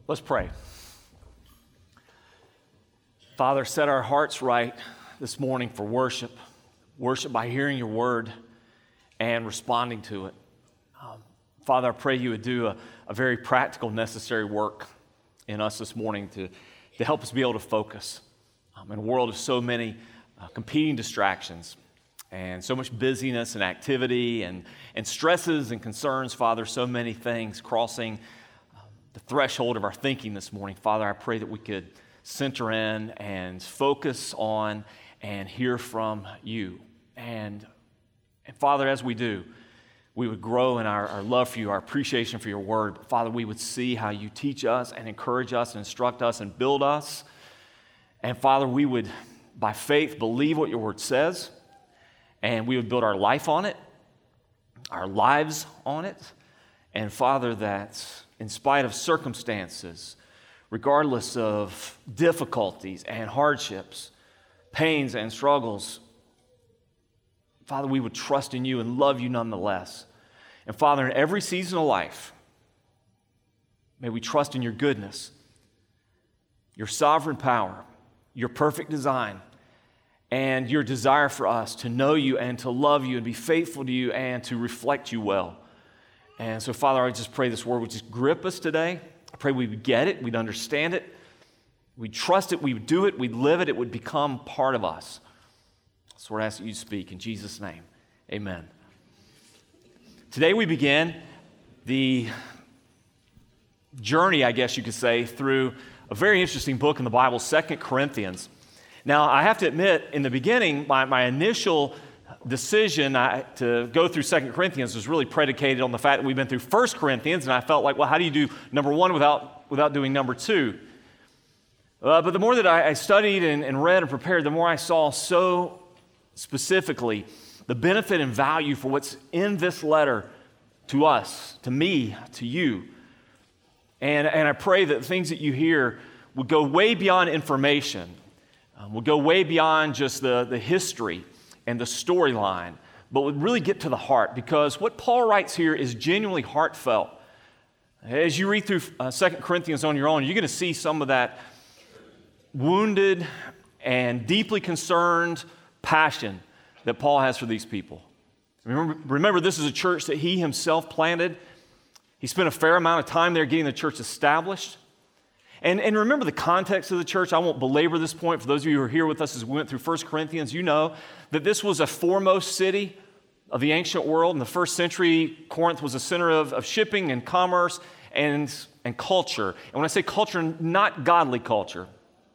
Let's pray. Father, set our hearts right this morning for worship. Worship by hearing your word and responding to it. Father, I pray you would do a very practical, necessary work in us this morning to help us be able to focus. In a world of so many competing distractions and so much busyness and activity and stresses and concerns, Father, so many things crossing the threshold of our thinking this morning. Father, I pray that we could center in and focus on and hear from you. And Father, as we do, we would grow in our love for you, our appreciation for your word. But Father, we would see how you teach us and encourage us and instruct us and build us. And Father, we would, by faith, believe what your word says, and we would build our life on it, our lives on it. And Father, that in spite of circumstances, regardless of difficulties and hardships, pains and struggles, Father, we would trust in you and love you nonetheless. And Father, in every season of life, may we trust in your goodness, your sovereign power, your perfect design, and your desire for us to know you and to love you and be faithful to you and to reflect you well. And so, Father, I just pray this word would just grip us today. I pray we would get it, we'd understand it, we'd trust it, we would do it, we'd live it, it would become part of us. So I ask that you speak in Jesus' name. Amen. Today we begin the journey, I guess you could say, through a very interesting book in the Bible, 2 Corinthians. Now, I have to admit, in the beginning, my initial decision to go through 2 Corinthians was really predicated on the fact that we've been through 1 Corinthians, and I felt like, well, how do you do number one without doing number two? But the more that I studied and read and prepared, the more I saw so specifically the benefit and value for what's in this letter to us, to me, to you. And I pray that the things that you hear would go way beyond information, would go way beyond just the history and the storyline, but would really get to the heart, because what Paul writes here is genuinely heartfelt. As you read through 2 Corinthians on your own, you're going to see some of that wounded and deeply concerned passion that Paul has for these people. Remember, this is a church that he himself planted. He spent a fair amount of time there getting the church established. And remember the context of the church. I won't belabor this point. For those of you who are here with us as we went through 1 Corinthians, you know that this was a foremost city of the ancient world. In the first century, Corinth was a center of shipping and commerce and culture. And when I say culture, not godly culture.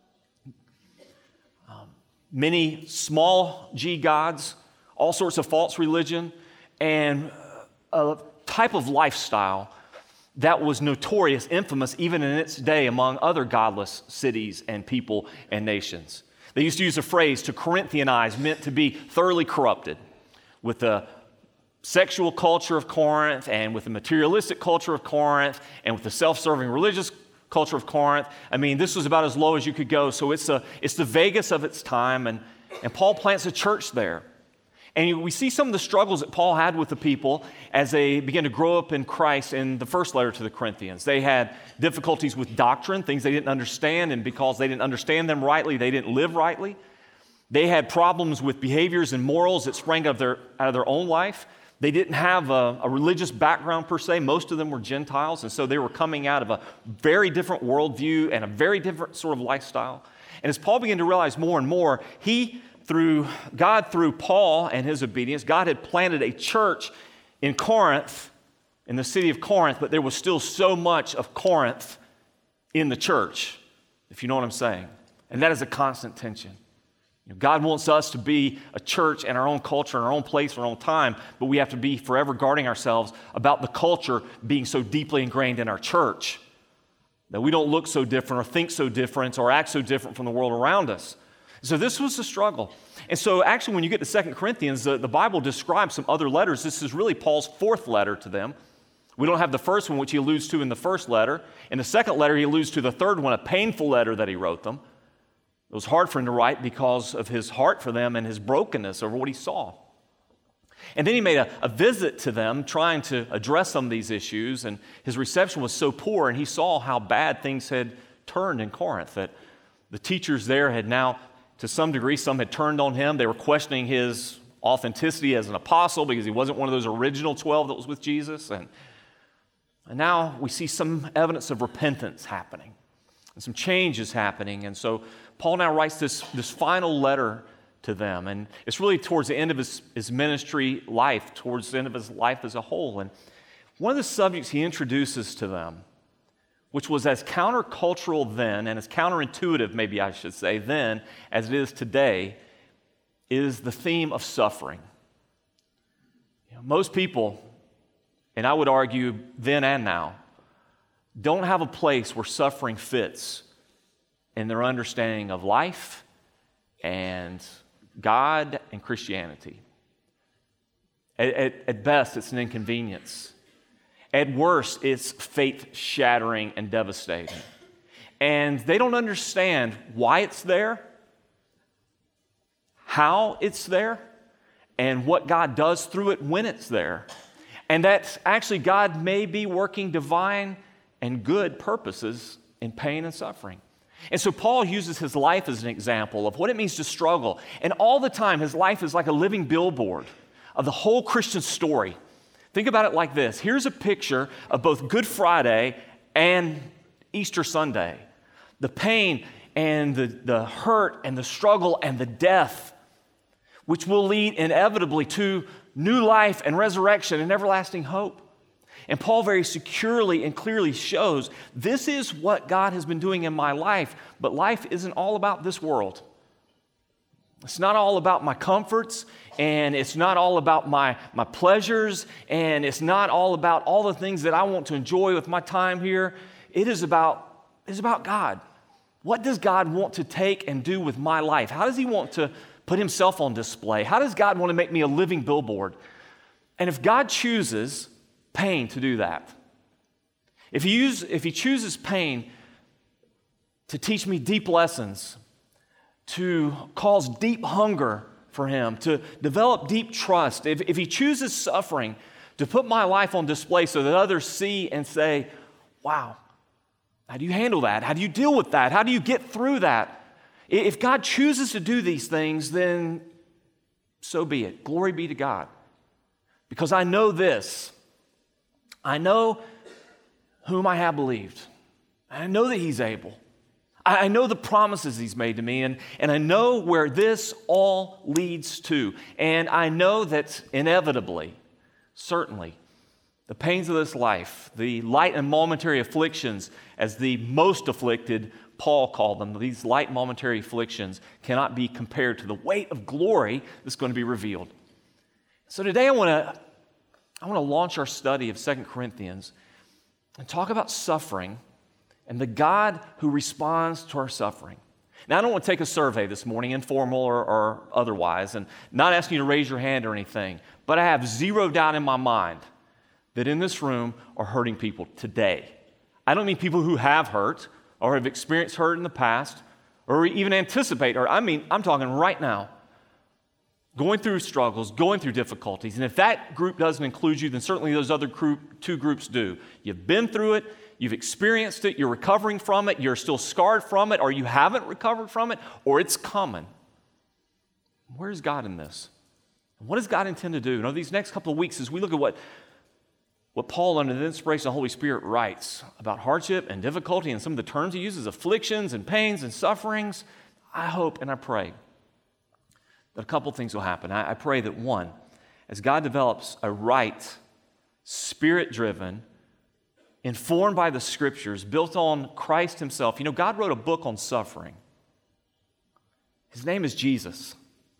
Many small g gods, all sorts of false religion, and a type of lifestyle that was notorious, infamous, even in its day among other godless cities and people and nations. They used to use a phrase, to Corinthianize, meant to be thoroughly corrupted. With the sexual culture of Corinth, and with the materialistic culture of Corinth, and with the self-serving religious culture of Corinth. I mean, this was about as low as you could go. So it's the Vegas of its time, and Paul plants a church there. And we see some of the struggles that Paul had with the people as they began to grow up in Christ in the first letter to the Corinthians. They had difficulties with doctrine, things they didn't understand, and because they didn't understand them rightly, they didn't live rightly. They had problems with behaviors and morals that sprang out of their own life. They didn't have a religious background per se. Most of them were Gentiles, and so they were coming out of a very different worldview and a very different sort of lifestyle. And as Paul began to realize more and more, God, through Paul and his obedience, God had planted a church in Corinth, in the city of Corinth, but there was still so much of Corinth in the church, if you know what I'm saying. And that is a constant tension. God wants us to be a church in our own culture, in our own place, in our own time, but we have to be forever guarding ourselves about the culture being so deeply ingrained in our church that we don't look so different or think so different or act so different from the world around us. So this was the struggle. And so actually when you get to 2 Corinthians, the Bible describes some other letters. This is really Paul's fourth letter to them. We don't have the first one, which he alludes to in the first letter. In the second letter, he alludes to the third one, a painful letter that he wrote them. It was hard for him to write because of his heart for them and his brokenness over what he saw. And then he made a visit to them trying to address some of these issues, and his reception was so poor, and he saw how bad things had turned in Corinth, that the teachers there had now, to some degree, some had turned on him. They were questioning his authenticity as an apostle because he wasn't one of those original 12 that was with Jesus. And now we see some evidence of repentance happening and some changes happening. And so Paul now writes this final letter to them. And it's really towards the end of his ministry life, towards the end of his life as a whole. And one of the subjects he introduces to them, which was as countercultural then and as counterintuitive, maybe I should say, then as it is today, is the theme of suffering. Most people, and I would argue then and now, don't have a place where suffering fits in their understanding of life and God and Christianity. At best, it's an inconvenience. At worst, it's faith-shattering and devastating. And they don't understand why it's there, how it's there, and what God does through it when it's there. And that actually God may be working divine and good purposes in pain and suffering. And so Paul uses his life as an example of what it means to struggle. And all the time, his life is like a living billboard of the whole Christian story. Think about it like this. Here's a picture of both Good Friday and Easter Sunday. The pain and the hurt and the struggle and the death, which will lead inevitably to new life and resurrection and everlasting hope. And Paul very securely and clearly shows this is what God has been doing in my life, but life isn't all about this world. It's not all about my comforts, and it's not all about my pleasures, and it's not all about all the things that I want to enjoy with my time here. It's about God. What does God want to take and do with my life? How does he want to put himself on display? How does God want to make me a living billboard? And if God chooses pain to do that, if he chooses pain to teach me deep lessons, to cause deep hunger for him, to develop deep trust, if he chooses suffering to put my life on display so that others see and say, wow, how do you handle that? How do you deal with that? How do you get through that? If God chooses to do these things, then so be it. Glory be to God. Because I know this. I know whom I have believed. I know that he's able. I know the promises he's made to me, and I know where this all leads to. And I know that inevitably, certainly, the pains of this life, the light and momentary afflictions, as the most afflicted Paul called them, these light momentary afflictions cannot be compared to the weight of glory that's going to be revealed. So today I want to launch our study of 2 Corinthians and talk about suffering and the God who responds to our suffering. Now, I don't want to take a survey this morning, informal or otherwise, and not asking you to raise your hand or anything, but I have zero doubt in my mind that in this room are hurting people today. I don't mean people who have hurt or have experienced hurt in the past or even anticipate hurt. I'm talking right now. Going through struggles, going through difficulties. And if that group doesn't include you, then certainly those other two groups do. You've been through it, you've experienced it, you're recovering from it, you're still scarred from it, or you haven't recovered from it, or it's coming. Where's God in this? What does God intend to do? These next couple of weeks, as we look at what Paul, under the inspiration of the Holy Spirit, writes about hardship and difficulty and some of the terms he uses, afflictions and pains and sufferings, I hope and I pray that a couple things will happen. I pray that, one, as God develops a right, spirit-driven, informed by the Scriptures, built on Christ himself. God wrote a book on suffering. His name is Jesus.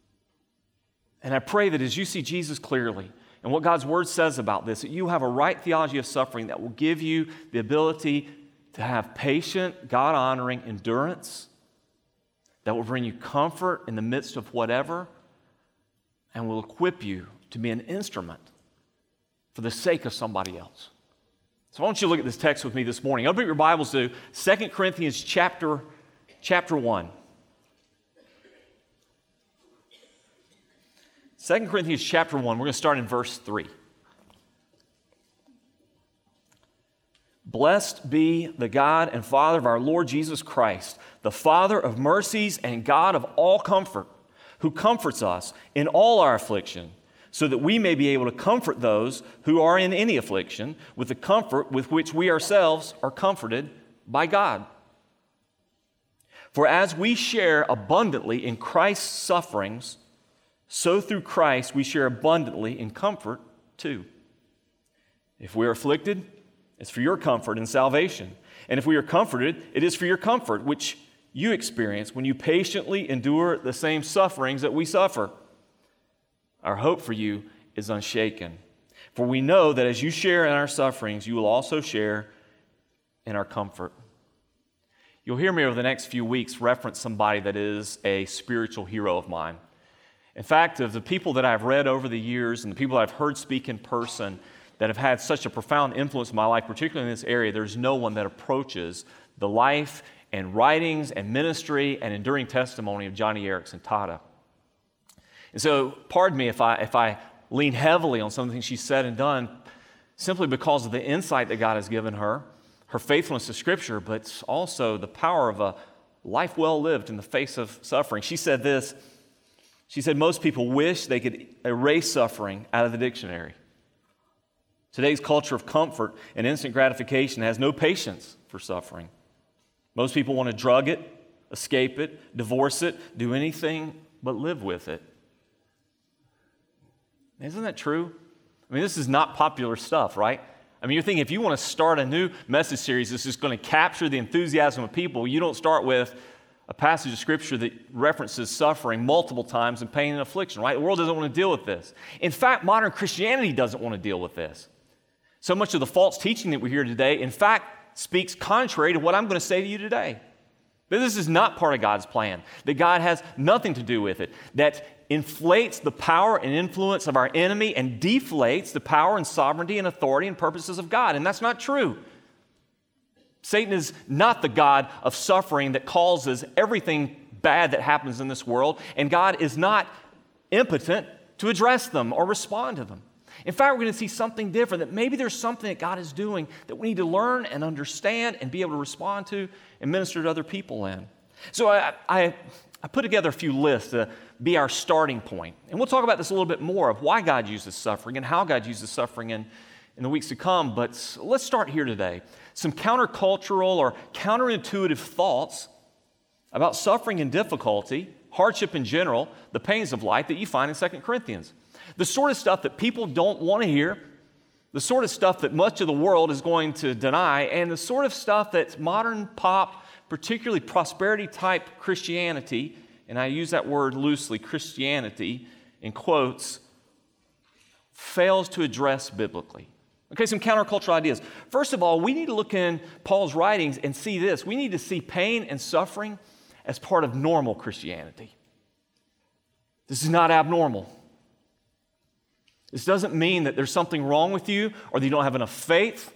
And I pray that as you see Jesus clearly and what God's Word says about this, that you have a right theology of suffering that will give you the ability to have patient, God-honoring endurance that will bring you comfort in the midst of whatever and will equip you to be an instrument for the sake of somebody else. So I want you to look at this text with me this morning. Open your Bibles to 2 Corinthians chapter 1. 2 Corinthians chapter 1, we're going to start in verse 3. Blessed be the God and Father of our Lord Jesus Christ, the Father of mercies and God of all comfort, who comforts us in all our affliction, so that we may be able to comfort those who are in any affliction with the comfort with which we ourselves are comforted by God. For as we share abundantly in Christ's sufferings, so through Christ we share abundantly in comfort too. If we are afflicted, it's for your comfort and salvation. And if we are comforted, it is for your comfort, which you experience when you patiently endure the same sufferings that we suffer. Our hope for you is unshaken. For we know that as you share in our sufferings, you will also share in our comfort. You'll hear me over the next few weeks reference somebody that is a spiritual hero of mine. In fact, of the people that I've read over the years and the people that I've heard speak in person that have had such a profound influence in my life, particularly in this area, there's no one that approaches the life and writings and ministry and enduring testimony of Joni Eareckson Tada. And so, pardon me if I lean heavily on some of the things she's said and done, simply because of the insight that God has given her, her faithfulness to Scripture, but also the power of a life well lived in the face of suffering. She said this. She said, most people wish they could erase suffering out of the dictionary. Today's culture of comfort and instant gratification has no patience for suffering. Most people want to drug it, escape it, divorce it, do anything but live with it. Isn't that true? I mean, this is not popular stuff, right? I mean, you're thinking if you want to start a new message series that's just going to capture the enthusiasm of people, you don't start with a passage of Scripture that references suffering multiple times and pain and affliction, right? The world doesn't want to deal with this. In fact, modern Christianity doesn't want to deal with this. So much of the false teaching that we hear today, in fact, speaks contrary to what I'm going to say to you today. But this is not part of God's plan, that God has nothing to do with it, that inflates the power and influence of our enemy and deflates the power and sovereignty and authority and purposes of God. And that's not true. Satan is not the God of suffering that causes everything bad that happens in this world, and God is not impotent to address them or respond to them. In fact, we're going to see something different, that maybe there's something that God is doing that we need to learn and understand and be able to respond to and minister to other people in. So I put together a few lists to be our starting point. And we'll talk about this a little bit more of why God uses suffering and how God uses suffering in the weeks to come. But let's start here today. Some countercultural or counterintuitive thoughts about suffering and difficulty, hardship in general, the pains of life that you find in 2 Corinthians. The sort of stuff that people don't want to hear, the sort of stuff that much of the world is going to deny, and the sort of stuff that modern pop, particularly prosperity-type Christianity, and I use that word loosely, Christianity, in quotes, fails to address biblically. Okay, some countercultural ideas. First of all, we need to look in Paul's writings and see this. We need to see pain and suffering as part of normal Christianity. This is not abnormal. This doesn't mean that there's something wrong with you or that you don't have enough faith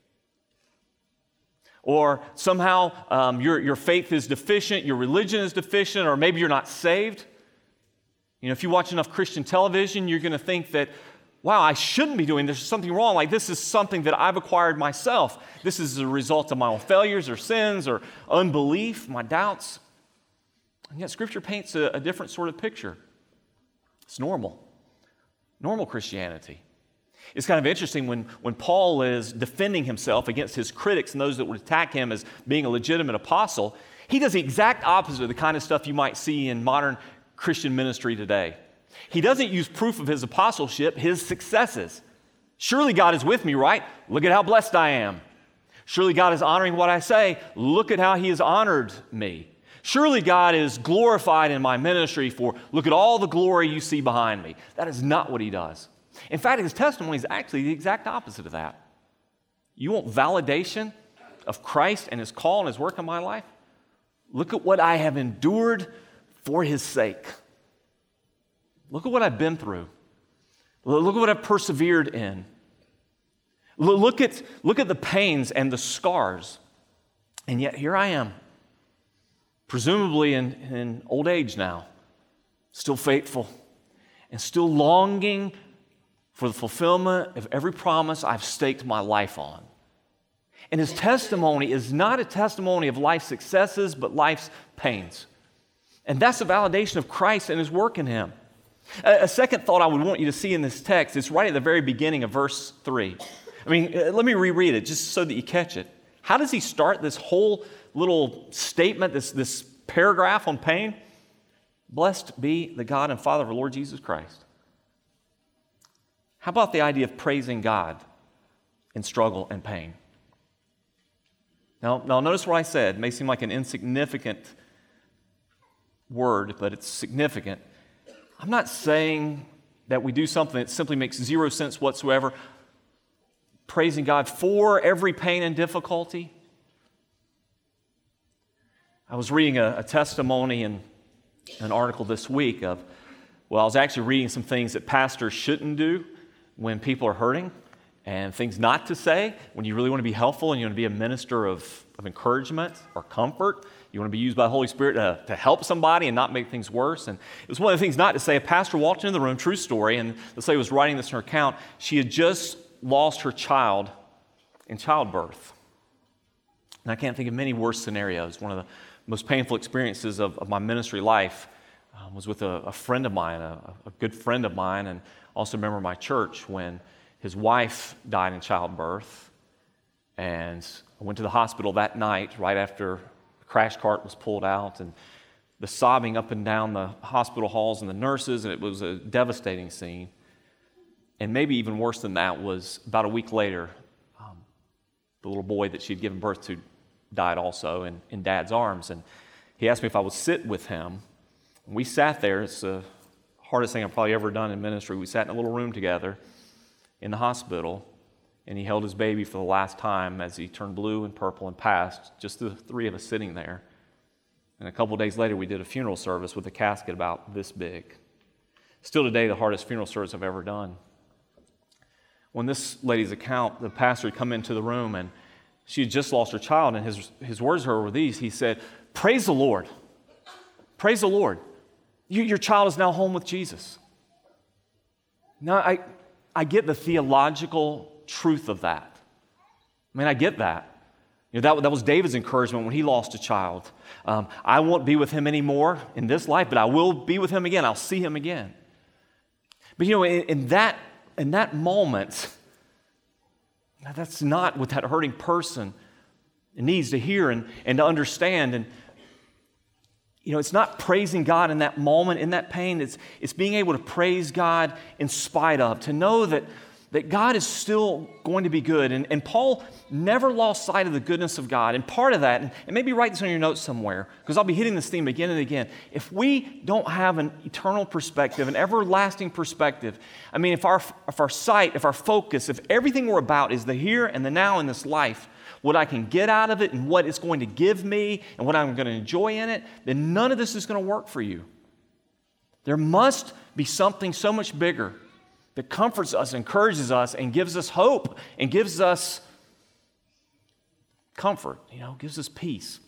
or somehow your faith is deficient, your religion is deficient, or maybe you're not saved. You know, if you watch enough Christian television, you're going to think that, wow, I shouldn't be doing this. There's something wrong. Like this is something that I've acquired myself. This is a result of my own failures or sins or unbelief, my doubts. And yet Scripture paints a different sort of picture. It's normal. Normal Christianity. It's kind of interesting when Paul is defending himself against his critics and those that would attack him as being a legitimate apostle, he does the exact opposite of the kind of stuff you might see in modern Christian ministry today. He doesn't use proof of his apostleship, his successes. Surely God is with me, right? Look at how blessed I am. Surely God is honoring what I say. Look at how he has honored me. Surely God is glorified in my ministry for look at all the glory you see behind me. That is not what he does. In fact, his testimony is actually the exact opposite of that. You want validation of Christ and his call and his work in my life? Look at what I have endured for his sake. Look at what I've been through. Look at what I've persevered in. Look at the pains and the scars. And yet here I am, presumably in old age now, still faithful and still longing for the fulfillment of every promise I've staked my life on. And his testimony is not a testimony of life's successes, but life's pains. And that's a validation of Christ and his work in him. A second thought I would want you to see in this text is right at the very beginning of verse 3. Let me reread it just so that you catch it. How does he start this whole little statement, this paragraph on pain? Blessed be the God and Father of our Lord Jesus Christ. How about the idea of praising God in struggle and pain? Now notice what I said. It may seem like an insignificant word, but it's significant. I'm not saying that we do something that simply makes zero sense whatsoever, praising God for every pain and difficulty. I was reading a testimony in an article this week I was actually reading some things that pastors shouldn't do when people are hurting, and things not to say when you really want to be helpful and you want to be a minister of encouragement or comfort. You want to be used by the Holy Spirit to help somebody and not make things worse. And it was one of the things not to say. A pastor walked into the room, true story, and this lady was writing this in her account. She had just lost her child in childbirth. And I can't think of many worse scenarios. One of the most painful experiences of my ministry life was with a friend of mine, a good friend of mine, and also a member of my church, when his wife died in childbirth. And I went to the hospital that night right after the crash cart was pulled out, and the sobbing up and down the hospital halls and the nurses, and it was a devastating scene. And maybe even worse than that was about a week later, the little boy that she'd given birth to died also in Dad's arms. And he asked me if I would sit with him. And we sat there. It's the hardest thing I've probably ever done in ministry. We sat in a little room together in the hospital, and he held his baby for the last time as he turned blue and purple and passed, just the three of us sitting there. And a couple of days later, we did a funeral service with a casket about this big. Still today, the hardest funeral service I've ever done. When this lady's account, the pastor had come into the room, and she had just lost her child, and his words to her were these. He said, "Praise the Lord. Praise the Lord. Your child is now home with Jesus." Now, I get the theological truth of that. I get that. That was David's encouragement when he lost a child. I won't be with him anymore in this life, but I will be with him again. I'll see him again. But in that moment, that's not what that hurting person needs to hear and to understand. And it's not praising God in that moment, in that pain. It's being able to praise God in spite of, to know that God is still going to be good. And Paul never lost sight of the goodness of God. And part of that, and maybe write this on your notes somewhere, because I'll be hitting this theme again and again. If we don't have an eternal perspective, an everlasting perspective, if our sight, if our focus, if everything we're about is the here and the now in this life, what I can get out of it and what it's going to give me and what I'm going to enjoy in it, then none of this is going to work for you. There must be something so much bigger that comforts us, encourages us, and gives us hope, and gives us comfort, gives us peace.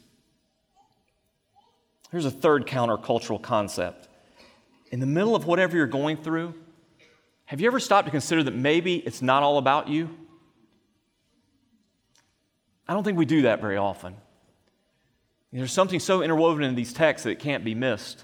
Here's a third countercultural concept. In the middle of whatever you're going through, have you ever stopped to consider that maybe it's not all about you? I don't think we do that very often. There's something so interwoven in these texts that it can't be missed.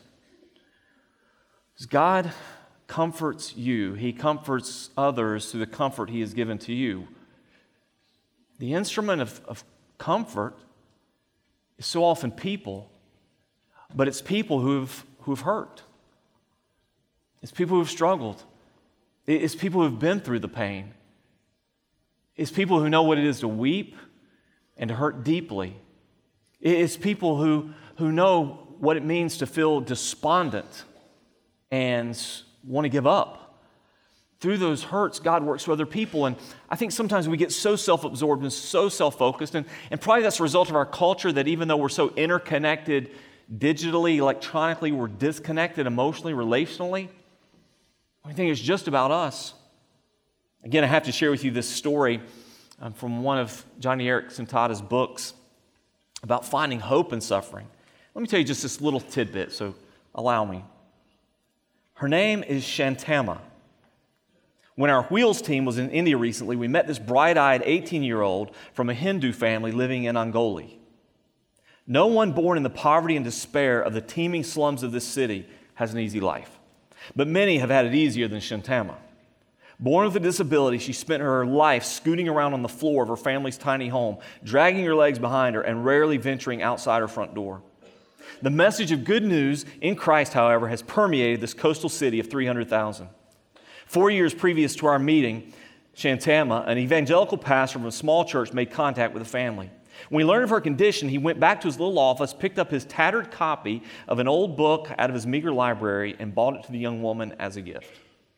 God comforts you. He comforts others through the comfort He has given to you. The instrument of comfort is so often people, but it's people who've hurt. It's people who've struggled. It's people who've been through the pain. It's people who know what it is to weep and to hurt deeply. It's people who know what it means to feel despondent and want to give up. Through those hurts, God works with other people. And I think sometimes we get so self-absorbed and so self-focused. And probably that's a result of our culture, that even though we're so interconnected digitally, electronically, we're disconnected emotionally, relationally. I think it's just about us. Again, I have to share with you this story from one of Johnny Erickson Tada's books about finding hope in suffering. Let me tell you just this little tidbit, so allow me. Her name is Shantama. When our Wheels team was in India recently, we met this bright-eyed 18-year-old from a Hindu family living in Angoli. No one born in the poverty and despair of the teeming slums of this city has an easy life, but many have had it easier than Shantama. Born with a disability, she spent her life scooting around on the floor of her family's tiny home, dragging her legs behind her and rarely venturing outside her front door. The message of good news in Christ, however, has permeated this coastal city of 300,000. 4 years previous to our meeting, Shantama, an evangelical pastor from a small church, made contact with the family. When he learned of her condition, he went back to his little office, picked up his tattered copy of an old book out of his meager library, and bought it to the young woman as a gift.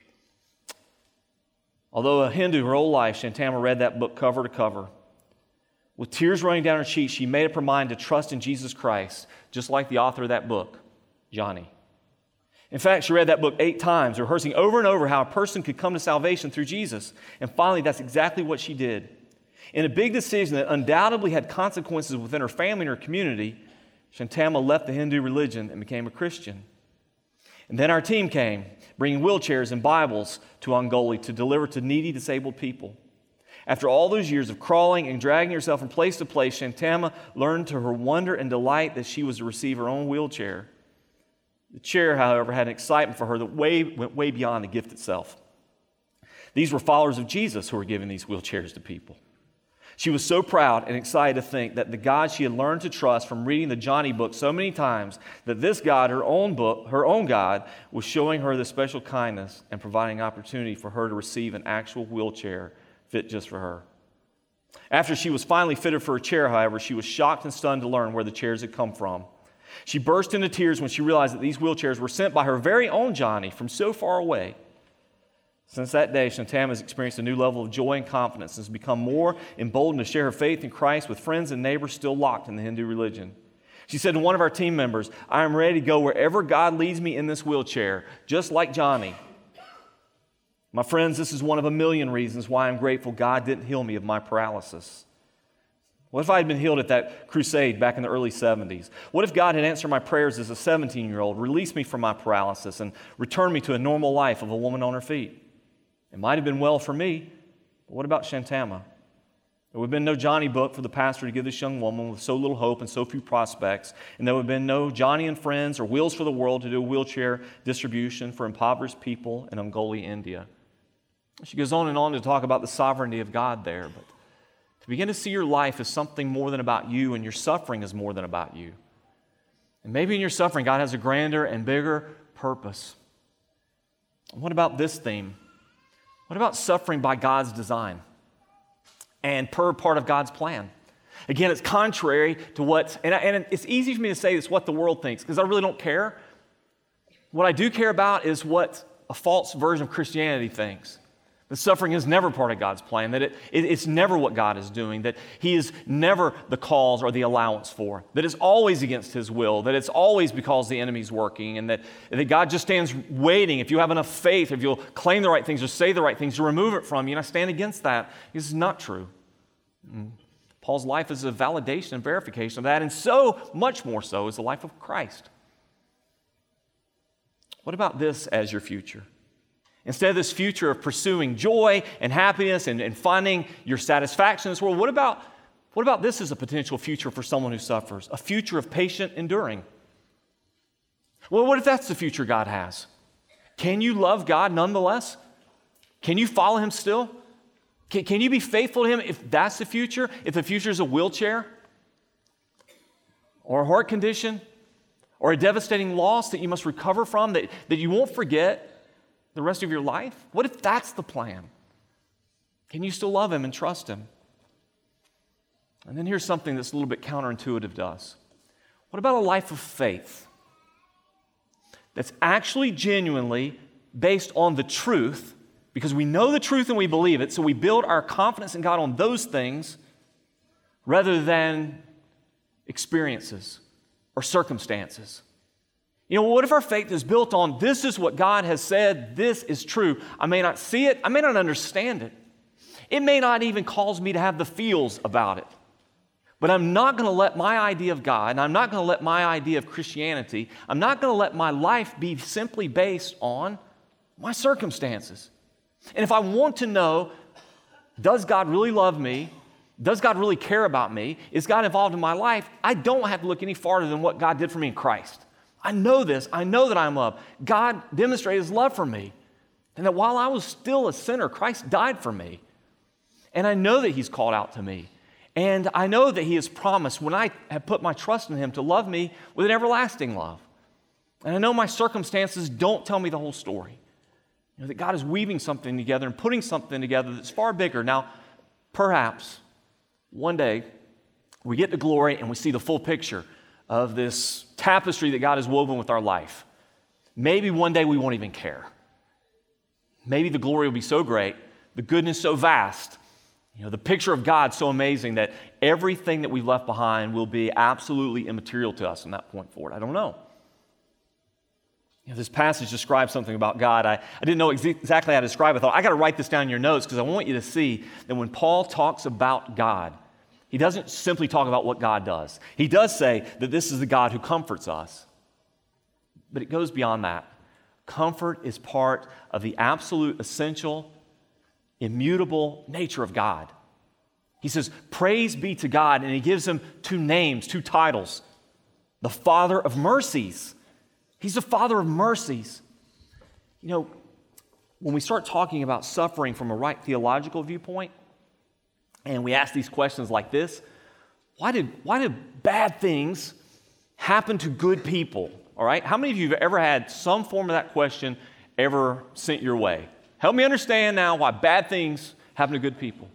Although a Hindu her whole life, Shantama read that book cover to cover. With tears running down her cheeks, she made up her mind to trust in Jesus Christ, just like the author of that book, Johnny. In fact, she read that book 8 times, rehearsing over and over how a person could come to salvation through Jesus. And finally, that's exactly what she did. In a big decision that undoubtedly had consequences within her family and her community, Shantama left the Hindu religion and became a Christian. And then our team came, bringing wheelchairs and Bibles to Angoli to deliver to needy, disabled people. After all those years of crawling and dragging herself from place to place, Shantama learned to her wonder and delight that she was to receive her own wheelchair. The chair, however, had an excitement for her that went way beyond the gift itself. These were followers of Jesus who were giving these wheelchairs to people. She was so proud and excited to think that the God she had learned to trust from reading the Johnny book so many times, that this God, her own God, was showing her this special kindness and providing an opportunity for her to receive an actual wheelchair fit just for her. After she was finally fitted for a chair, however, she was shocked and stunned to learn where the chairs had come from. She burst into tears when she realized that these wheelchairs were sent by her very own Johnny from so far away. Since that day, Shantama has experienced a new level of joy and confidence and has become more emboldened to share her faith in Christ with friends and neighbors still locked in the Hindu religion. She said to one of our team members, "I am ready to go wherever God leads me in this wheelchair, just like Johnny." My friends, this is one of a million reasons why I'm grateful God didn't heal me of my paralysis. What if I had been healed at that crusade back in the early 70s? What if God had answered my prayers as a 17-year-old, released me from my paralysis, and returned me to a normal life of a woman on her feet? It might have been well for me, but what about Shantama? There would have been no Johnny book for the pastor to give this young woman with so little hope and so few prospects, and there would have been no Johnny and Friends or Wheels for the World to do a wheelchair distribution for impoverished people in Angoli, India. She goes on to talk about the sovereignty of God there, but to begin to see your life as something more than about you, and your suffering is more than about you. And maybe in your suffering, God has a grander and bigger purpose. What about this theme? What about suffering by God's design and per part of God's plan? Again, it's contrary to what, and it's easy for me to say it's what the world thinks, because I really don't care. What I do care about is what a false version of Christianity thinks. That suffering is never part of God's plan, that it's never what God is doing, that He is never the cause or the allowance for, that it's always against His will, that it's always because the enemy's working, and that God just stands waiting. If you have enough faith, if you'll claim the right things or say the right things, to remove it from you, and I stand against that. This is not true. Paul's life is a validation and verification of that, and so much more so is the life of Christ. What about this as your future? Instead of this future of pursuing joy and happiness and finding your satisfaction in this world, what about this as a potential future for someone who suffers? A future of patient enduring. Well, what if that's the future God has? Can you love God nonetheless? Can you follow Him still? Can you be faithful to Him if that's the future? If the future is a wheelchair? Or a heart condition? Or a devastating loss that you must recover from, that you won't forget the rest of your life? What if that's the plan? Can you still love Him and trust Him? And then here's something that's a little bit counterintuitive to us. What about a life of faith that's actually genuinely based on the truth, because we know the truth and we believe it, so we build our confidence in God on those things rather than experiences or circumstances? You know, what if our faith is built on this is what God has said, this is true. I may not see it, I may not understand it. It may not even cause me to have the feels about it. But I'm not going to let my idea of God, and I'm not going to let my idea of Christianity, I'm not going to let my life be simply based on my circumstances. And if I want to know, does God really love me? Does God really care about me? Is God involved in my life? I don't have to look any farther than what God did for me in Christ. I know this. I know that I'm loved. God demonstrated His love for me. And that while I was still a sinner, Christ died for me. And I know that He's called out to me. And I know that He has promised when I have put my trust in Him to love me with an everlasting love. And I know my circumstances don't tell me the whole story. You know, that God is weaving something together and putting something together that's far bigger. Now, perhaps one day we get to glory and we see the full picture of this tapestry that God has woven with our life. Maybe one day we won't even care. Maybe the glory will be so great, the goodness so vast, you know, the picture of God so amazing that everything that we've left behind will be absolutely immaterial to us from that point forward. I don't know. You know, this passage describes something about God. I didn't know exactly how to describe it. I thought, I got to write this down in your notes because I want you to see that when Paul talks about God, he doesn't simply talk about what God does. He does say that this is the God who comforts us. But it goes beyond that. Comfort is part of the absolute, essential, immutable nature of God. He says, praise be to God, and he gives him two names, two titles. The Father of mercies. He's the Father of mercies. You know, when we start talking about suffering from a right theological viewpoint, and we ask these questions like this, why did bad things happen to good people? All right? How many of you have ever had some form of that question ever sent your way? Help me understand now why bad things happen to good people.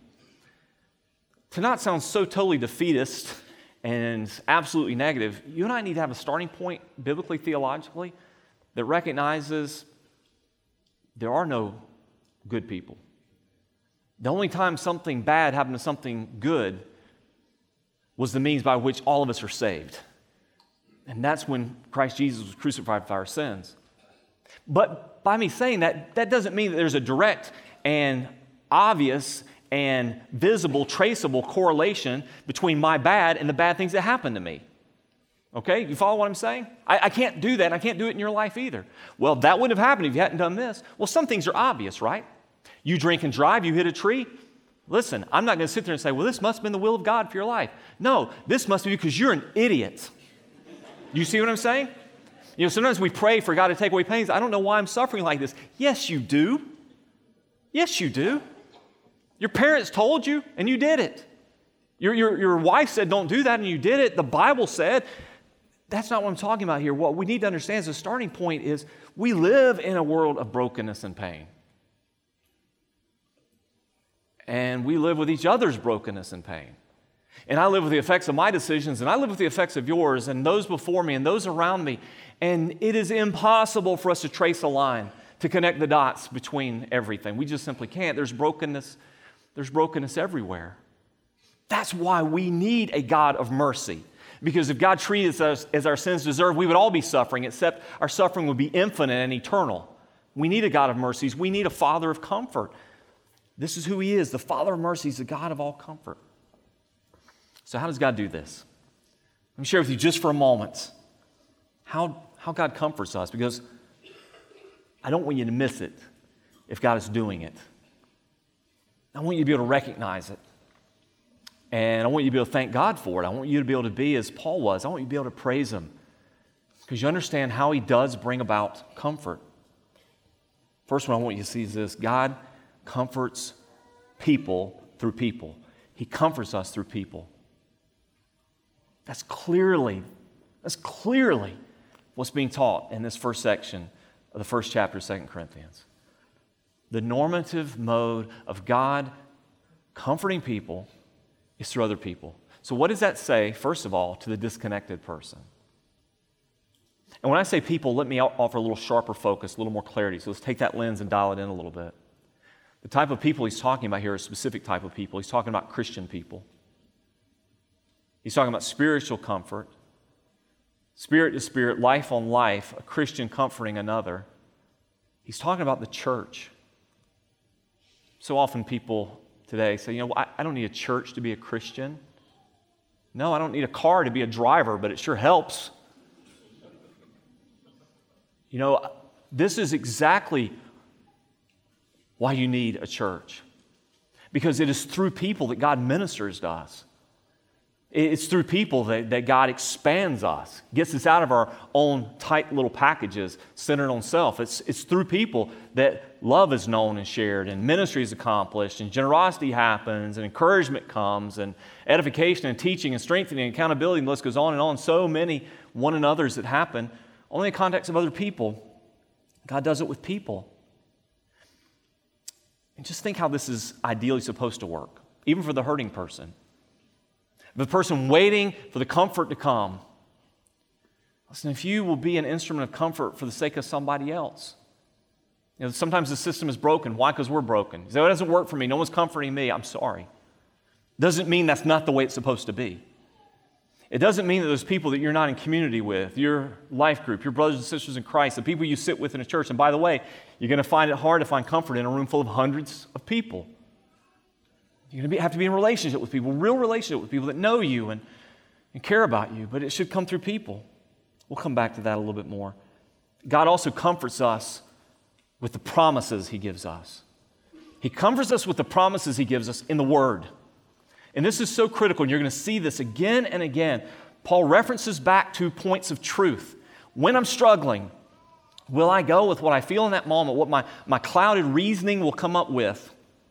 To not sound so totally defeatist and absolutely negative, you and I need to have a starting point biblically, theologically, that recognizes there are no good people. The only time something bad happened to something good was the means by which all of us are saved. And that's when Christ Jesus was crucified for our sins. But by me saying that, that doesn't mean that there's a direct and obvious and visible, traceable correlation between my bad and the bad things that happen to me. Okay? You follow what I'm saying? I can't do that, and I can't do it in your life either. Well, that wouldn't have happened if you hadn't done this. Well, some things are obvious, right? You drink and drive, you hit a tree. Listen, I'm not going to sit there and say, well, this must have been the will of God for your life. No, this must be because you're an idiot. You see what I'm saying? You know, sometimes we pray for God to take away pains. I don't know why I'm suffering like this. Yes, you do. Yes, you do. Your parents told you, and you did it. Your wife said, don't do that, and you did it. The Bible said. That's not what I'm talking about here. What we need to understand as a starting point is we live in a world of brokenness and pain. And we live with each other's brokenness and pain. And I live with the effects of my decisions, and I live with the effects of yours, and those before me, and those around me. And it is impossible for us to trace a line to connect the dots between everything. We just simply can't. There's brokenness everywhere. That's why we need a God of mercy. Because if God treated us as our sins deserve, we would all be suffering, except our suffering would be infinite and eternal. We need a God of mercies. We need a Father of comfort. This is who He is, the Father of mercies, the God of all comfort. So how does God do this? Let me share with you just for a moment how God comforts us, because I don't want you to miss it if God is doing it. I want you to be able to recognize it. And I want you to be able to thank God for it. I want you to be able to be as Paul was. I want you to be able to praise Him, because you understand how He does bring about comfort. First one I want you to see is this: God comforts people through people. He comforts us through people. That's clearly what's being taught in this first section of the first chapter of 2 Corinthians. The normative mode of God comforting people is through other people. So what does that say, first of all, to the disconnected person? And when I say people, let me offer a little sharper focus, a little more clarity. So let's take that lens and dial it in a little bit. The type of people he's talking about here is a specific type of people. He's talking about Christian people. He's talking about spiritual comfort, spirit to spirit, life on life, a Christian comforting another. He's talking about the church. So often people today say, I don't need a church to be a Christian. No, I don't need a car to be a driver, but it sure helps. You know, this is exactly why you need a church. Because it is through people that God ministers to us. It's through people that God expands us, gets us out of our own tight little packages centered on self. It's through people that love is known and shared, and ministry is accomplished, and generosity happens, and encouragement comes, and edification and teaching and strengthening and accountability, and the list goes on and on. So many one another's that happen only in the context of other people. God does it with people. And just think how this is ideally supposed to work, even for the hurting person. The person waiting for the comfort to come. Listen, if you will be an instrument of comfort for the sake of somebody else. You know, sometimes the system is broken. Why? Because we're broken. You say, "Oh, it doesn't work for me. No one's comforting me." I'm sorry. Doesn't mean that's not the way it's supposed to be. It doesn't mean that those people that you're not in community with, your life group, your brothers and sisters in Christ, the people you sit with in a church, and by the way, you're going to find it hard to find comfort in a room full of hundreds of people. You're going to have to be in relationship with people, real relationship with people that know you and care about you, but it should come through people. We'll come back to that a little bit more. God also comforts us with the promises He gives us. He comforts us with the promises He gives us in the Word. And this is so critical, and you're going to see this again and again. Paul references back to points of truth. When I'm struggling, will I go with what I feel in that moment, what my clouded reasoning will come up with?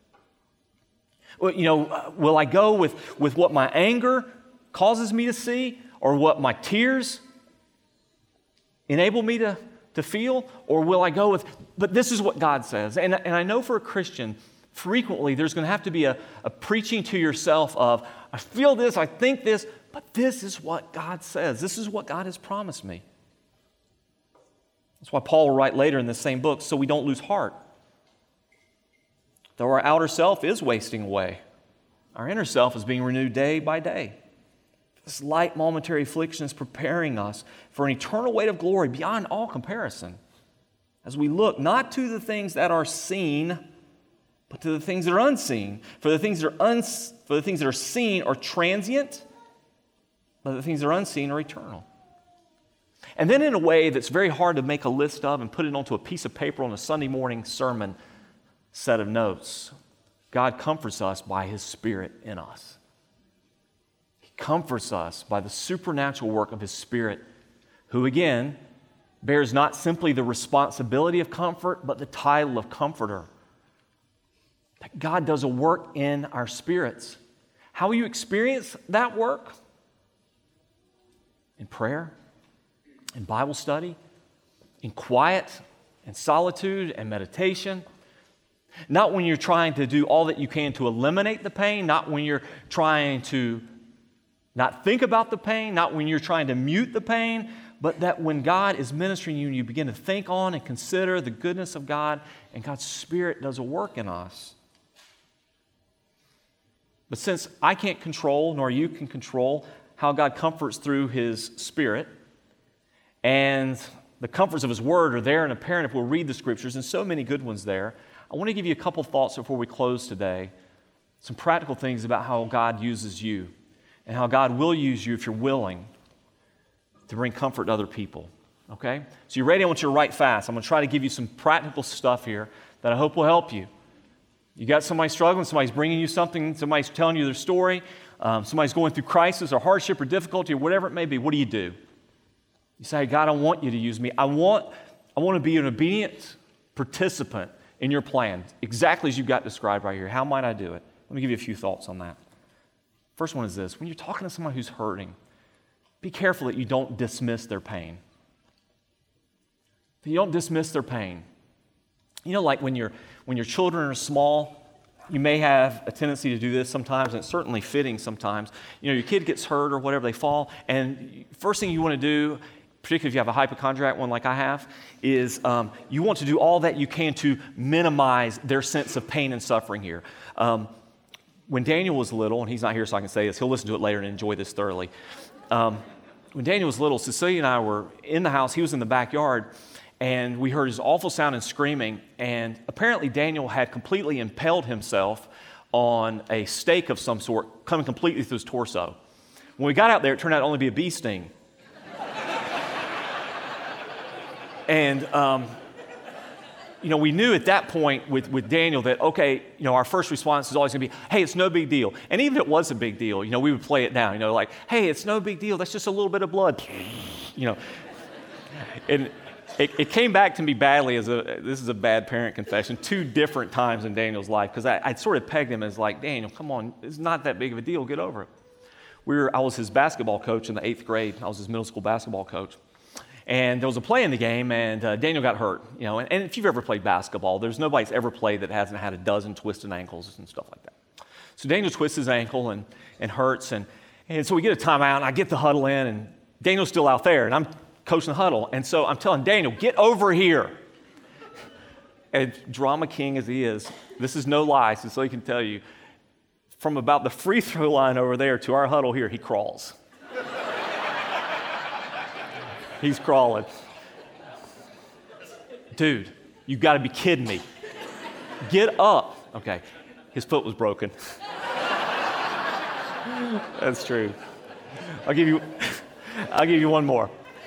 You know, will I go with what my anger causes me to see, or what my tears enable me to feel, or will I go with, but this is what God says. And I know for a Christian, frequently there's going to have to be a preaching to yourself of, I feel this, I think this, but this is what God says. This is what God has promised me. That's why Paul will write later in the same book, so we don't lose heart. Though our outer self is wasting away, our inner self is being renewed day by day. This light momentary affliction is preparing us for an eternal weight of glory beyond all comparison, as we look not to the things that are seen, but to the things that are unseen. For the things that are seen are transient, but the things that are unseen are eternal. And then in a way that's very hard to make a list of and put it onto a piece of paper on a Sunday morning sermon set of notes, God comforts us by His Spirit in us. He comforts us by the supernatural work of His Spirit, who again bears not simply the responsibility of comfort, but the title of comforter. That God does a work in our spirits. How will you experience that work? In prayer, in Bible study, in quiet and solitude and meditation. Not when you're trying to do all that you can to eliminate the pain, not when you're trying to not think about the pain, not when you're trying to mute the pain, but that when God is ministering you and you begin to think on and consider the goodness of God, and God's Spirit does a work in us. But since I can't control, nor you can control, how God comforts through His Spirit, and the comforts of His Word are there and apparent if we'll read the Scriptures, and so many good ones there, I want to give you a couple thoughts before we close today. Some practical things about how God uses you and how God will use you if you're willing to bring comfort to other people. Okay? So you ready? I want you to write fast. I'm going to try to give you some practical stuff here that I hope will help you. You got somebody struggling, somebody's bringing you something, somebody's telling you their story, somebody's going through crisis or hardship or difficulty or whatever it may be. What do? You say, God, I want you to use me. I want to be an obedient participant in your plan, exactly as you've got described right here. How might I do it? Let me give you a few thoughts on that. First one is this. When you're talking to someone who's hurting, be careful that you don't dismiss their pain. That you don't dismiss their pain. You know, like when your children are small, you may have a tendency to do this sometimes, and it's certainly fitting sometimes. You know, your kid gets hurt or whatever, they fall, and first thing you want to do, particularly if you have a hypochondriac one like I have, is you want to do all that you can to minimize their sense of pain and suffering here. When Daniel was little, and he's not here so I can say this, he'll listen to it later and enjoy this thoroughly. When Daniel was little, Cecilia and I were in the house, he was in the backyard, and we heard his awful sound and screaming, and apparently Daniel had completely impaled himself on a stake of some sort, coming completely through his torso. When we got out there, it turned out to only be a bee sting. And, we knew at that point with Daniel that, okay, our first response is always going to be, hey, it's no big deal. And even if it was a big deal, we would play it down, like, hey, it's no big deal. That's just a little bit of blood, And it came back to me badly this is a bad parent confession, 2 different times in Daniel's life, because I sort of pegged him as like, Daniel, come on, it's not that big of a deal. Get over it. I was his basketball coach in the 8th grade. I was his middle school basketball coach. And there was a play in the game, and Daniel got hurt. And if you've ever played basketball, there's nobody that's ever played that hasn't had a dozen twisted ankles and stuff like that. So Daniel twists his ankle and hurts, and so we get a timeout, and I get the huddle in, and Daniel's still out there, and I'm coaching the huddle. And so I'm telling Daniel, get over here. And drama king as he is, this is no lie, so he can tell you, from about the free throw line over there to our huddle here, he crawls. He's crawling. Dude, you've got to be kidding me. Get up. Okay, his foot was broken. That's true. I'll give you one more.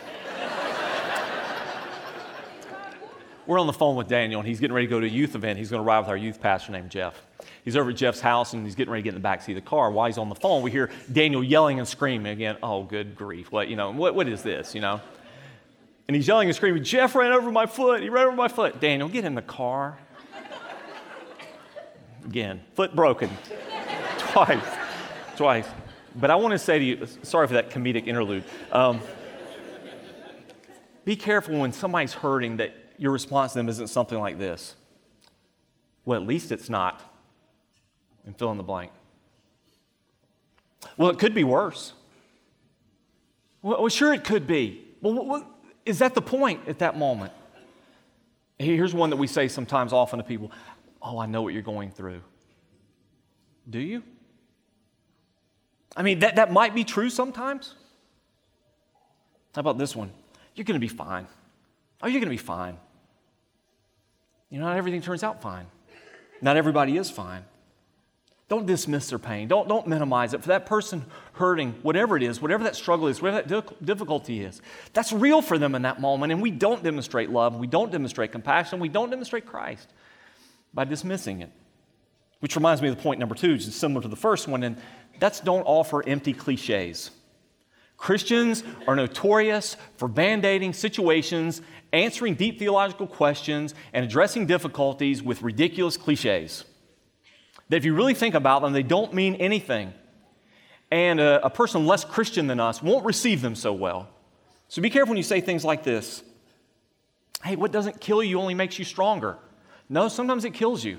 We're on the phone with Daniel, and he's getting ready to go to a youth event. He's going to ride with our youth pastor named Jeff. He's over at Jeff's house, and he's getting ready to get in the backseat of the car. While he's on the phone, we hear Daniel yelling and screaming again. Oh, good grief. What is this, And he's yelling and screaming, Jeff ran over my foot. He ran over my foot. Daniel, get in the car. Again, foot broken. Twice. But I want to say to you, sorry for that comedic interlude. Be careful when somebody's hurting that your response to them isn't something like this. Well, at least it's not. And fill in the blank. Well, it could be worse. Well, sure it could be. Well, is that the point at that moment? Here's one that we say sometimes often to people. Oh, I know what you're going through. Do you? I mean, that might be true sometimes. How about this one? You're going to be fine. Oh, you're going to be fine. Not everything turns out fine. Not everybody is fine. Don't dismiss their pain. Don't minimize it. For that person hurting, whatever it is, whatever that struggle is, whatever that difficulty is, that's real for them in that moment. And we don't demonstrate love. We don't demonstrate compassion. We don't demonstrate Christ by dismissing it. Which reminds me of the point number 2, which is similar to the first one, and that's don't offer empty cliches. Christians are notorious for band-aiding situations, answering deep theological questions, and addressing difficulties with ridiculous cliches. That if you really think about them, they don't mean anything. And a person less Christian than us won't receive them so well. So be careful when you say things like this. Hey, what doesn't kill you only makes you stronger. No, sometimes it kills you.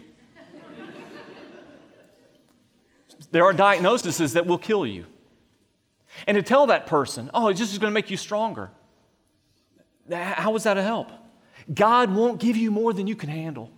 There are diagnoses that will kill you. And to tell that person, oh, it's just going to make you stronger. How is that a help? God won't give you more than you can handle.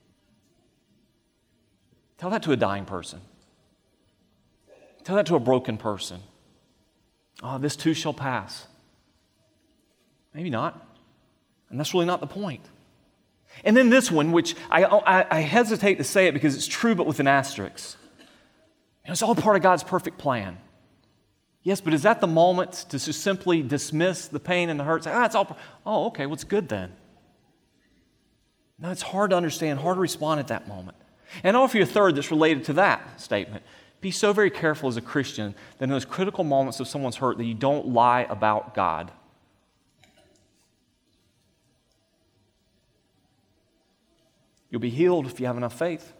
Tell that to a dying person. Tell that to a broken person. Oh, this too shall pass. Maybe not. And that's really not the point. And then this one, which I hesitate to say it because it's true, but with an asterisk. It's all part of God's perfect plan. Yes, but is that the moment to just simply dismiss the pain and the hurt? Say, it's all, okay, what's good then? No, it's hard to understand, hard to respond at that moment. And I'll offer you a third that's related to that statement. Be so very careful as a Christian that in those critical moments of someone's hurt that you don't lie about God. You'll be healed if you have enough faith.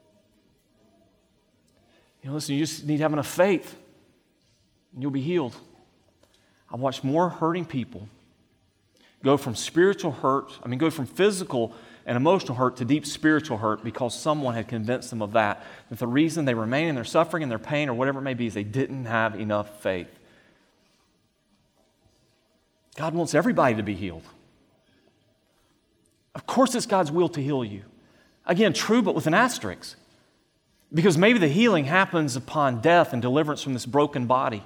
Listen, you just need to have enough faith and you'll be healed. I've watched more hurting people go from physical and emotional hurt to deep spiritual hurt because someone had convinced them of that the reason they remain in their suffering and their pain or whatever it may be is they didn't have enough faith. God wants everybody to be healed. Of course it's God's will to heal you. Again, true, but with an asterisk. Because maybe the healing happens upon death and deliverance from this broken body.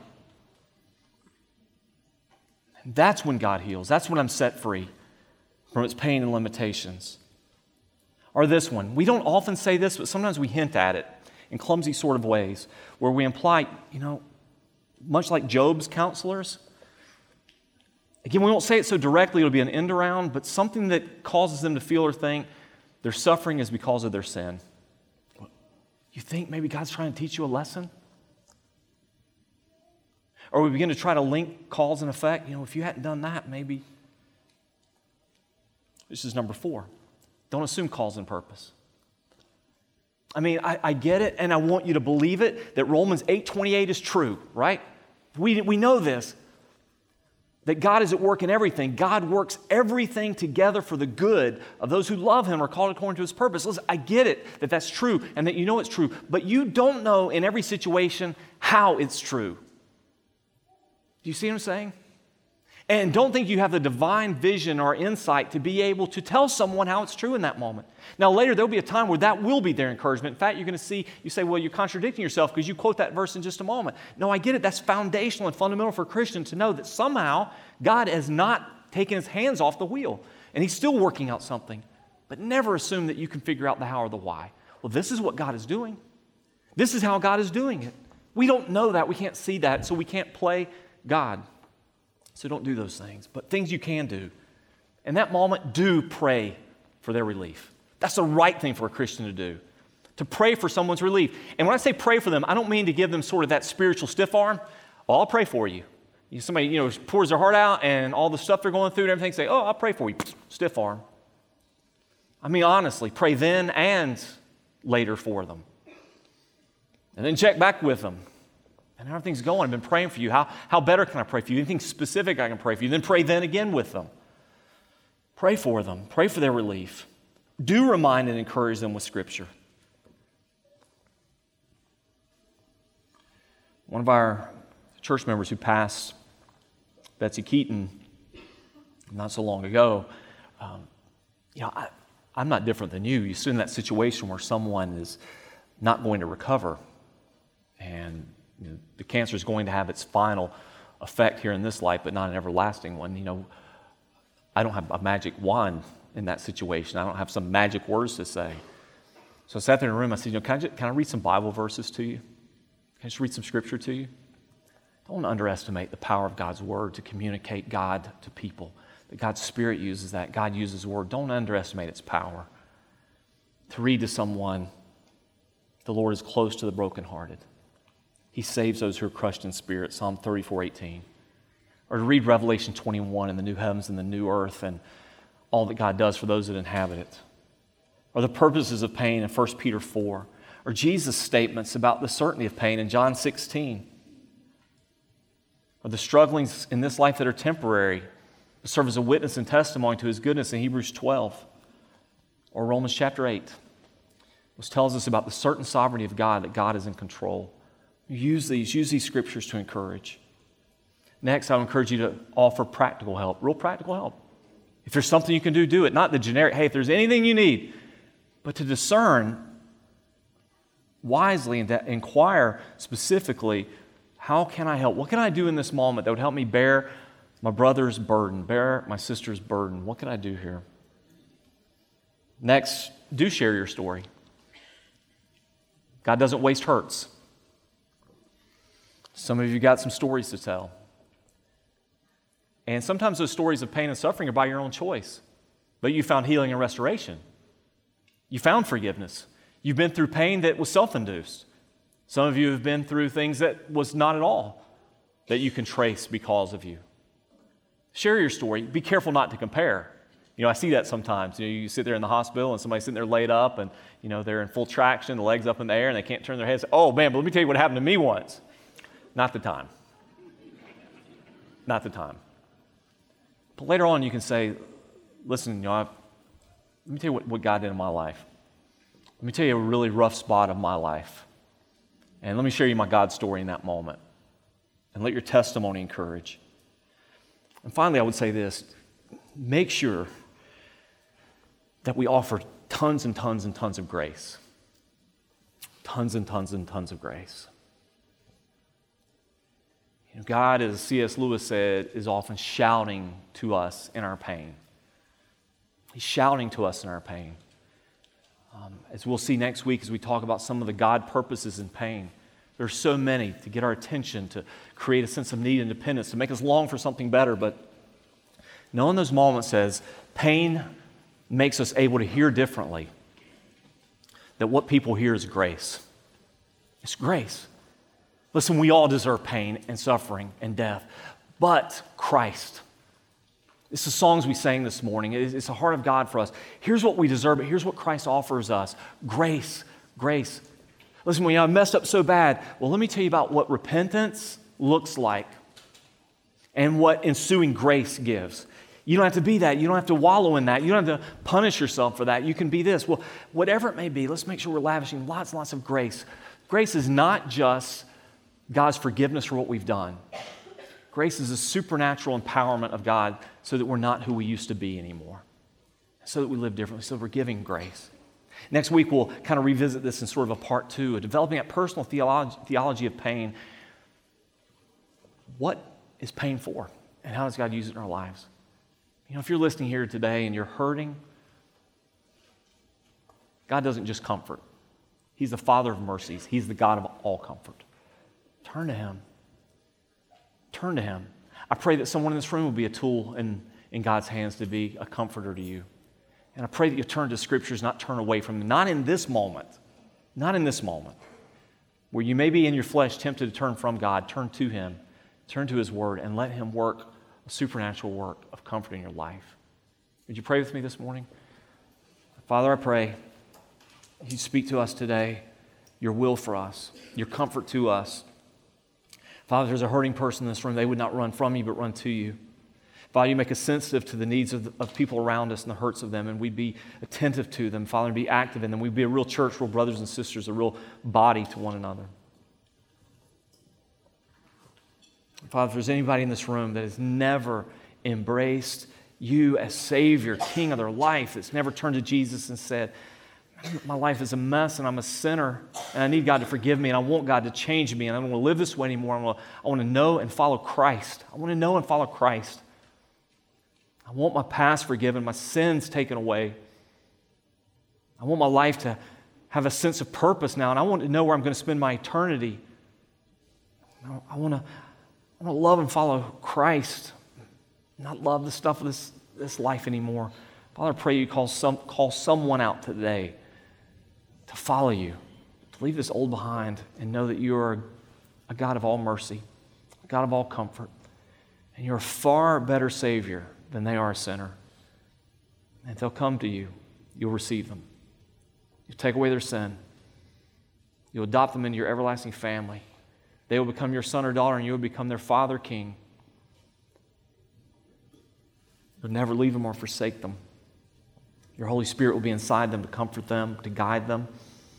And that's when God heals. That's when I'm set free from its pain and limitations. Or this one. We don't often say this, but sometimes we hint at it in clumsy sort of ways where we imply, much like Job's counselors. Again, we won't say it so directly, it'll be an end around, but something that causes them to feel or think their suffering is because of their sin. You think maybe God's trying to teach you a lesson? Or we begin to try to link cause and effect. If you hadn't done that, maybe. This is number 4. Don't assume cause and purpose. I get it, and I want you to believe it, that Romans 8:28 is true, right? We know this, that God is at work in everything. God works everything together for the good of those who love Him or called according to His purpose. Listen, I get it that that's true and that you know it's true, but you don't know in every situation how it's true. Do you see what I'm saying? And don't think you have the divine vision or insight to be able to tell someone how it's true in that moment. Now, later, there'll be a time where that will be their encouragement. In fact, you're going to see, you say, well, you're contradicting yourself because you quote that verse in just a moment. No, I get it. That's foundational and fundamental for a Christian to know that somehow God has not taken His hands off the wheel, and He's still working out something. But never assume that you can figure out the how or the why. Well, this is what God is doing. This is how God is doing it. We don't know that. We can't see that, so we can't play God. So don't do those things. But things you can do. In that moment, do pray for their relief. That's the right thing for a Christian to do. To pray for someone's relief. And when I say pray for them, I don't mean to give them sort of that spiritual stiff arm. Well, I'll pray for you. Somebody, pours their heart out and all the stuff they're going through and everything, say, oh, I'll pray for you. Stiff arm. Honestly, pray then and later for them. And then check back with them. And how are things going? I've been praying for you. How better can I pray for you? Anything specific I can pray for you? Then pray then again with them. Pray for them. Pray for their relief. Do remind and encourage them with Scripture. One of our church members who passed, Betsy Keaton, not so long ago, I'm not different than you. You sit in that situation where someone is not going to recover, and the cancer is going to have its final effect here in this life, but not an everlasting one. I don't have a magic wand in that situation. I don't have some magic words to say. So I sat there in the room. I said, can I read some Bible verses to you? Can I just read some Scripture to you? Don't underestimate the power of God's Word to communicate God to people. That God's Spirit uses that. God uses the Word. Don't underestimate its power. To read to someone, the Lord is close to the brokenhearted. He saves those who are crushed in spirit, Psalm 34:18. Or to read Revelation 21 and the new heavens and the new earth and all that God does for those that inhabit it. Or the purposes of pain in 1 Peter 4. Or Jesus' statements about the certainty of pain in John 16. Or the strugglings in this life that are temporary to serve as a witness and testimony to His goodness in Hebrews 12. Or Romans chapter 8, which tells us about the certain sovereignty of God, that God is in control. Use these scriptures to encourage. Next, I would encourage you to offer practical help, real practical help. If there's something you can do, do it. Not the generic, hey, if there's anything you need, but to discern wisely and to inquire specifically, how can I help? What can I do in this moment that would help me bear my brother's burden, bear my sister's burden? What can I do here? Next, do share your story. God doesn't waste hurts. Some of you got some stories to tell. And sometimes those stories of pain and suffering are by your own choice. But you found healing and restoration. You found forgiveness. You've been through pain that was self-induced. Some of you have been through things that was not at all that you can trace because of you. Share your story. Be careful not to compare. I see that sometimes. You sit there in the hospital and somebody's sitting there laid up and, they're in full traction, the legs up in the air, and they can't turn their heads. Oh, man, but let me tell you what happened to me once. Not the time. Not the time. But later on you can say, listen, let me tell you what God did in my life. Let me tell you a really rough spot of my life. And let me share you my God story in that moment. And let your testimony encourage. And finally, I would say this. Make sure that we offer tons and tons and tons of grace. Tons and tons and tons of grace. God, as C.S. Lewis said, is often shouting to us in our pain. He's shouting to us in our pain. As we'll see next week as we talk about some of the God purposes in pain, There are so many to get our attention, to create a sense of need and dependence, to make us long for something better. But knowing those moments says pain makes us able to hear differently. That what people hear is grace. It's grace. Listen, we all deserve pain and suffering and death, but Christ. It's the songs we sang this morning. It's the heart of God for us. Here's what we deserve, but here's what Christ offers us. Grace, grace. Listen, when I messed up so bad, well, let me tell you about what repentance looks like and what ensuing grace gives. You don't have to be that. You don't have to wallow in that. You don't have to punish yourself for that. You can be this. Well, whatever it may be, let's make sure we're lavishing lots and lots of grace. Grace is not just God's forgiveness for what we've done. Grace is a supernatural empowerment of God so that we're not who we used to be anymore, so that we live differently, so we're giving grace. Next week, we'll kind of revisit this in sort of a part two, developing a personal theology of pain. What is pain for, and how does God use it in our lives? You know, if you're listening here today and you're hurting, God doesn't just comfort. He's the Father of mercies. He's the God of all comfort. Turn to Him. Turn to Him. I pray that someone in this room will be a tool in God's hands to be a comforter to you. And I pray that you turn to Scriptures, not turn away from them. Not in this moment. Not in this moment. Where you may be in your flesh tempted to turn from God, turn to Him. Turn to His Word and let Him work a supernatural work of comfort in your life. Would you pray with me this morning? Father, I pray You speak to us today, Your will for us, Your comfort to us. Father, if there's a hurting person in this room, they would not run from You, but run to You. Father, You make us sensitive to the needs of people around us and the hurts of them, and we'd be attentive to them, Father, and be active in them. We'd be a real church, real brothers and sisters, a real body to one another. Father, if there's anybody in this room that has never embraced You as Savior, King of their life, that's never turned to Jesus and said, my life is a mess and I'm a sinner and I need God to forgive me and I want God to change me and I don't want to live this way anymore. I want to know and follow Christ. I want to know and follow Christ. I want my past forgiven, my sins taken away. I want my life to have a sense of purpose now, and I want to know where I'm going to spend my eternity. I want to love and follow Christ, not love the stuff of this life anymore. Father, I pray You call someone out today to follow You, to leave this old behind and know that You are a God of all mercy, a God of all comfort, and You're a far better Savior than they are a sinner. And if they'll come to You, You'll receive them. You'll take away their sin. You'll adopt them into Your everlasting family. They will become Your son or daughter, and You will become their Father King. You'll never leave them or forsake them. Your Holy Spirit will be inside them to comfort them, to guide them,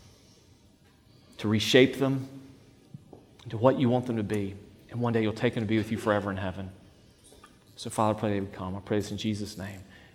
to reshape them into what You want them to be. And one day You'll take them to be with You forever in heaven. So, Father, I pray they would come. I pray this in Jesus' name.